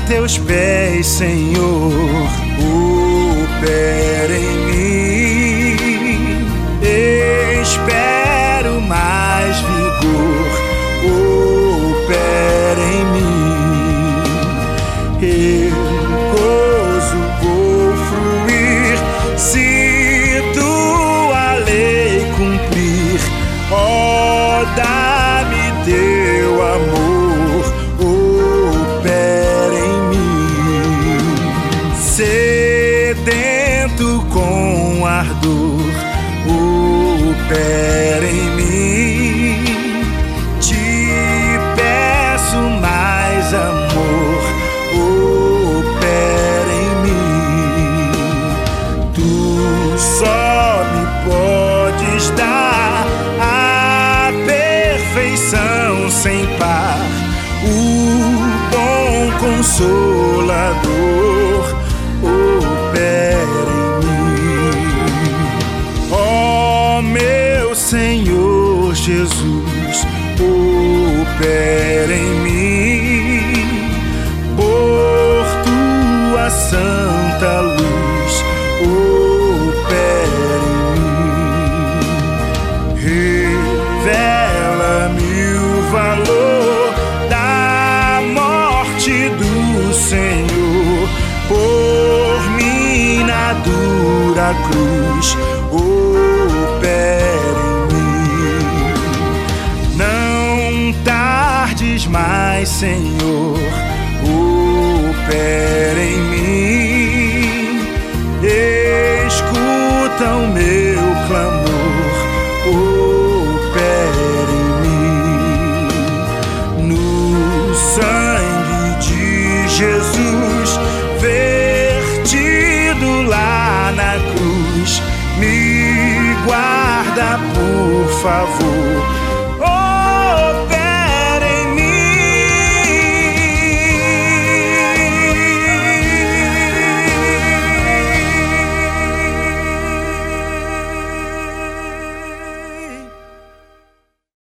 teus pés, Senhor, opera em mim. Espero mais vigor, opera em mim. Eu gozo vou fruir se tua lei cumprir. Ó, dá-me teu amor, opera em mim. Sedento com ardor, opera em mim. Te peço mais amor, opera em mim. Tu só me podes dar a perfeição sem par, o bom Consolador, opera em mim. Ó meu Senhor Jesus, opera em mim. Por tua santa luz, opera em mim. Revela-me o valor da morte do Senhor por mim na dura cruz, opera em mim. Não tardes mais, Senhor, opera em mim. Escuta o meu clamor, opera em mim. No sangue de Jesus vertido lá na cruz, me guarda, por favor,